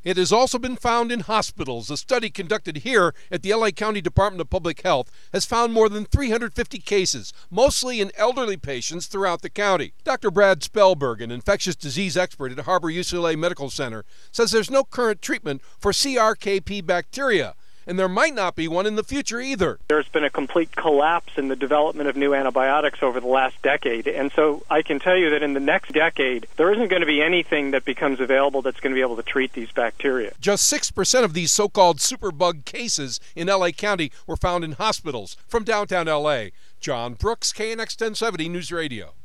It has also been found in hospitals. A study conducted here at the LA County Department of Public Health has found more than 350 cases, mostly in elderly patients throughout the county. Dr. Brad Spellberg, an infectious disease expert at Harbor UCLA Medical Center, says there's no current treatment for CRKP bacteria, and there might not be one in the future either. There's been a complete collapse in the development of new antibiotics over the last decade, and so I can tell you that in the next decade, there isn't going to be anything that becomes available that's going to be able to treat these bacteria. Just 6% of these so-called superbug cases in LA County were found in hospitals. From downtown LA, John Brooks, KNX 1070 News Radio.